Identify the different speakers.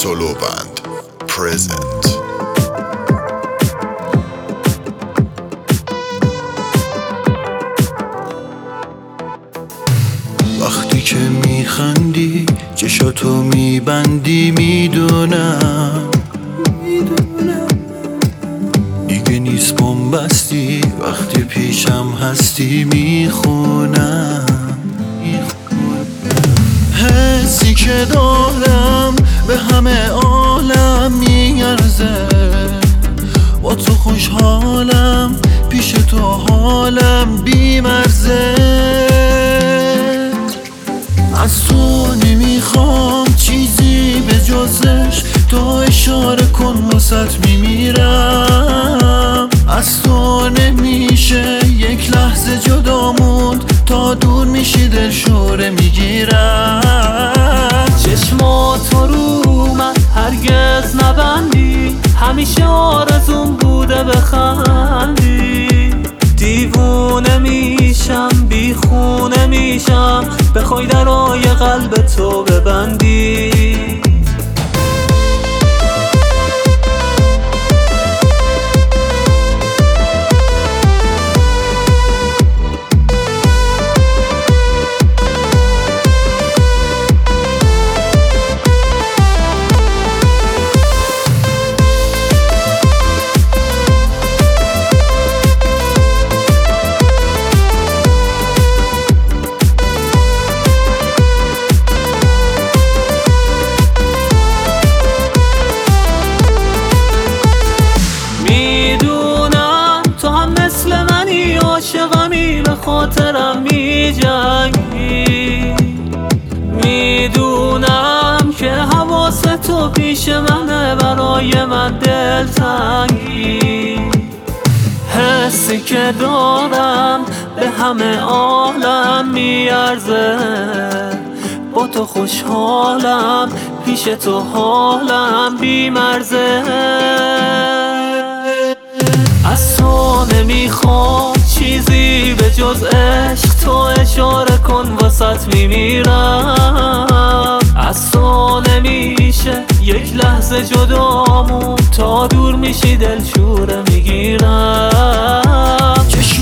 Speaker 1: سولو بند پرزنت.
Speaker 2: وقتی که میخندی چشاتو میبندی میدونم دیگه نیست بنبستی، وقتی پیشم هستی میخونم حسی که دارم به همه عالم میارزه، با تو خوشحالم پیش تو حالم بیمرزه. از تو نمیخوام چیزی به جزش، تو اشاره کن واسط میمیرم. از تو نمیشه یک لحظه جدا موند، تا دور میشی دلشوره میگیرم.
Speaker 3: چشماتو رو من هرگز نبندی، همیشه آرزوم بوده بخندی. دیوونه میشم بیخونه میشم، بخوای درای قلب تو ببندی. عاشقمی به خاطرم میجنگی، میدونم که حواس تو پیش منه، برای من دلتنگی. حسی که دارم به همه عالم میارزه، با تو خوشحالم پیش تو حالم بیمرزه. از تو نمیخوام چیزی به جز عشق، تو اشاره کن واسط میمیرم. از تو نمیشه یک لحظه جدامون، تا دور میشی دلشوره میگیرم.